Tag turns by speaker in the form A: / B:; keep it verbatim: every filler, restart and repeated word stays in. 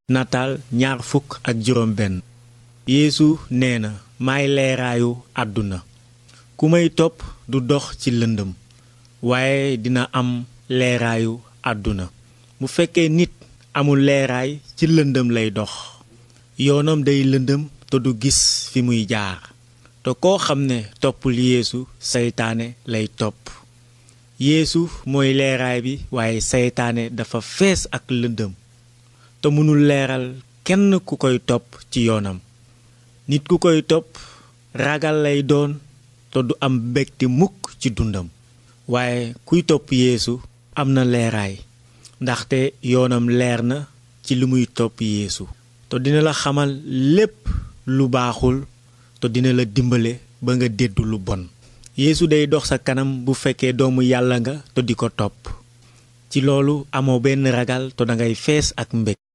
A: nataal ñaar fukk ak juróom benn. Yeesu nee na maay leeraayu àdduna. ku may topp du dox ci lëndëm waaye dina am leeraayu àdduna. bu fekkee nit amul leeraay ci lëndëm lay dox. yoonam day lëndëm te du gis fi muy jaar. te koo xam ne toppul Yeesu seytaane lay topp. Yeesu mooy leeraay bi waaye seytaane dafa fees ak lëndëm te mënul leeral kenn ku koy topp ci yoonam. nit ku koy topp ragal lay doon te du am mbégte mukk ci dundam. waaye kuy topp Yeesu am na leeraay ndaxte yoonam leer na ci li muy topp Yeesu. te dina la xamal lépp lu baaxul te dina la dimbale ba nga déddu lu bon. Yeesu day dox sa kanam bu fekkee doomu yàlla nga te di ko topp. ci loolu amoo benn ragal te dangay fees ak mbég.